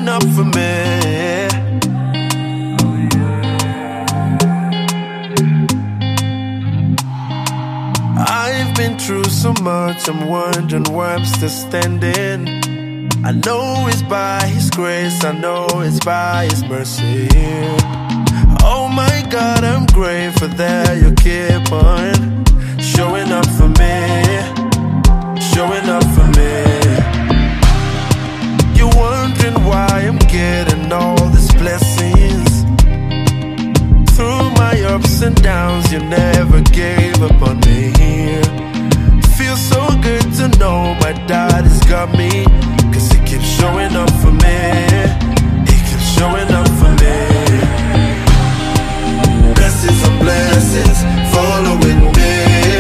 showing up for me. I've been through so much, I'm wondering why I'm still standing. I know it's by His grace, I know it's by His mercy. Oh my God, I'm grateful that you keep on showing up for me, showing up for me. You're wondering why I'm getting all these blessings. Through my ups and downs, you never gave up on me. Feels so good to know my daddy's got me, 'cause He keeps showing up for me. He keeps showing up for me. Blessings on blessings following me.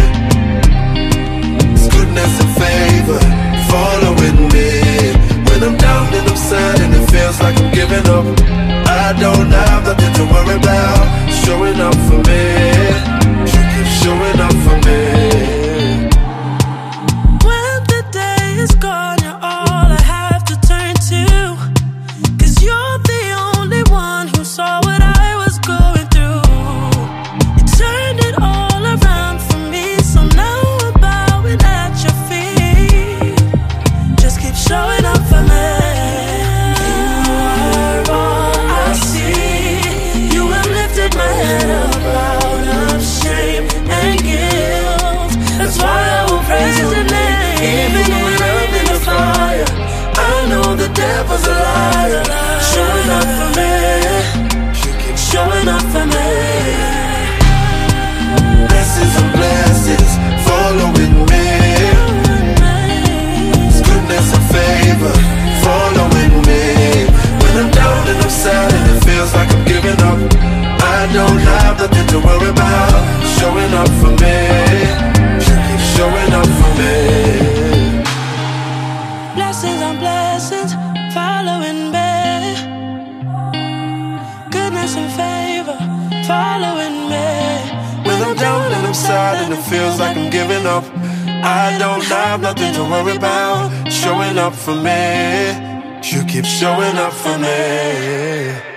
His goodness and favor following me. When I'm down and I'm sad and it feels like I'm giving up, I don't have nothing to worry about. Showing up for me. You keep showing up for me. When the day is gone, you're all I have to turn to, 'cause you're the only one who saw what I was going through. You turned it all around for me, so now I'm bowing at your feet. Just keep showing up for me. You are all I see. You have lifted my head up out of shame and guilt. That's why I will praise your name. Even when I'm in the fire, I know the devil's a liar. Showing up for me. You keep Showing up for me. blessings on blessings following me. His goodness and favor following me. When I'm down and I'm sad and it feels like I'm giving up, I don't have nothing to worry about. Showing up for me. You keep showing up for me. Blessings on blessings following me. Goodness and favor following me. When I'm down and I'm sad and it feels like I'm giving up, I don't have nothing to worry about. Showing up for me. You keep showing up for me.